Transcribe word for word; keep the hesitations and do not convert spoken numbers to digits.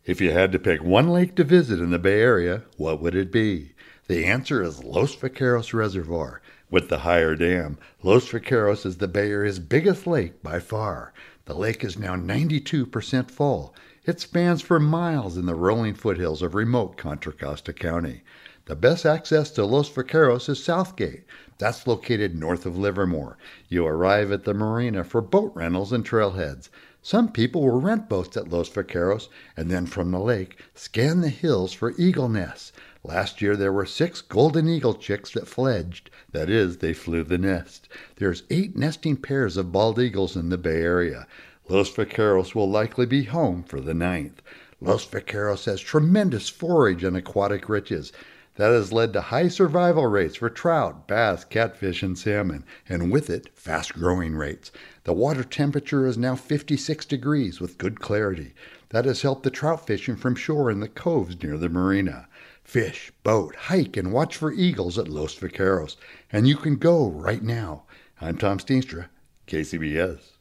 If you had to pick one lake to visit in the Bay Area, what would it be? The answer is Los Vaqueros Reservoir. With the higher dam, Los Vaqueros is the Bay Area's biggest lake by far. The lake is now ninety-two percent full. It spans for miles in the rolling foothills of remote Contra Costa County. The best access to Los Vaqueros is Southgate. That's located north of Livermore. You arrive at the marina for boat rentals and trailheads. Some people will rent boats at Los Vaqueros and then from the lake scan the hills for eagle nests. Last year there were six golden eagle chicks that fledged. That is, they flew the nest. There's eight nesting pairs of bald eagles in the Bay Area. Los Vaqueros will likely be home for the ninth. Los Vaqueros has tremendous forage and aquatic riches. That has led to high survival rates for trout, bass, catfish, and salmon, and with it, fast growing rates. The water temperature is now fifty-six degrees with good clarity. That has helped the trout fishing from shore in the coves near the marina. Fish, boat, hike, and watch for eagles at Los Vaqueros. And you can go right now. I'm Tom Steenstra, K C B S.